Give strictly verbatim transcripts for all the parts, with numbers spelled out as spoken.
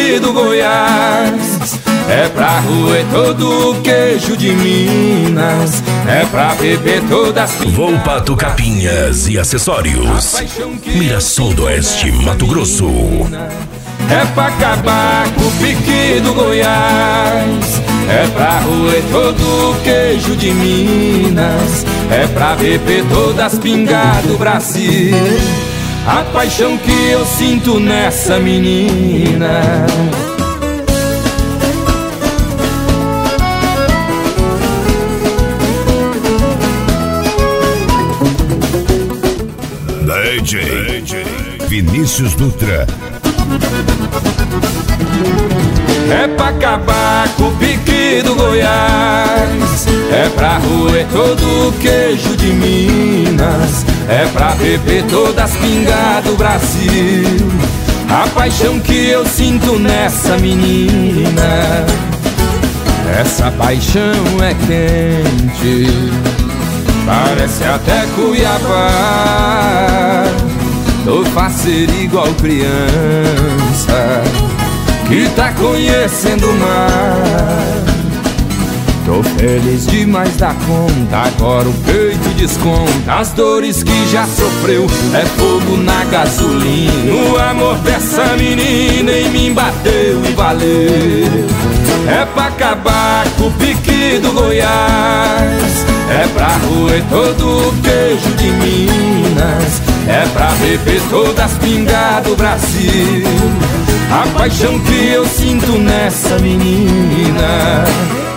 pique do Goiás. É pra roer todo o queijo de Minas, é pra beber todas as... Volpato Capinhas e Acessórios, Mirassol do Oeste, Mato Grosso. É pra acabar com o pique do Goiás. É pra roer todo o queijo de Minas, é pra beber todas as pingas do Brasil. A paixão que eu sinto nessa menina. D J Vinícius Dutra. É pra acabar com o pique do Goiás. É pra roer todo o queijo de Minas, é pra beber todas as pingas do Brasil. A paixão que eu sinto nessa menina. Essa paixão é quente, parece até Cuiabá. Tô faceiro igual criança que tá conhecendo o mar. Tô feliz demais da conta, agora o peito desconta as dores que já sofreu. É fogo na gasolina, o amor dessa menina em mim bateu e valeu. É pra acabar com o pique do Goiás, é pra roer todo o queijo de Minas, é pra beber todas as pingas do Brasil. A paixão que eu sinto nessa menina.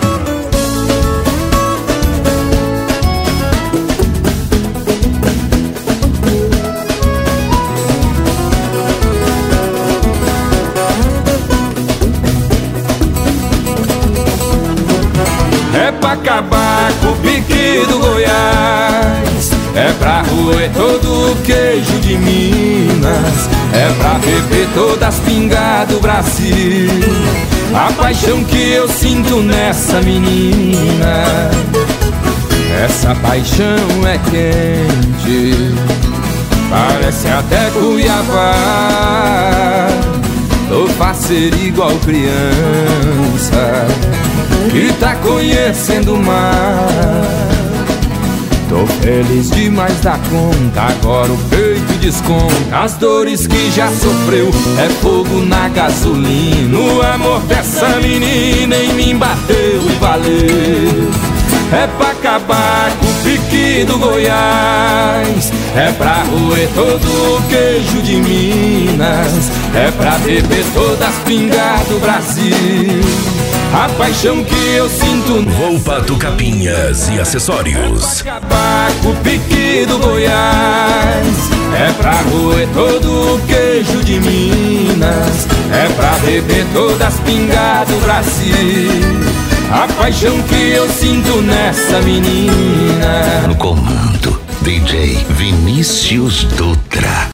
É pra acabar com o pique do Goiás, é pra roer todo o queijo de Minas, é pra beber todas as pingas do Brasil. A paixão que eu sinto nessa menina. Essa paixão é quente, parece até Cuiabá. Tô faceiro igual criança que tá conhecendo o mar. Tô feliz demais da conta, agora o peito desconta as dores que já sofreu. É fogo na gasolina, o amor dessa menina em mim bateu e valeu. É pra acabar com o pique do Goiás, é pra roer todo o queijo de Minas, é pra beber todas as pingas do Brasil. A paixão que eu sinto. Volpato Capinhas e Acessórios. É pra acabar com o pique do Goiás, é pra roer todo o queijo de Minas, é pra beber todas as pingas do Brasil. A paixão que eu sinto nessa menina. No comando, D J Vinícius Dutra.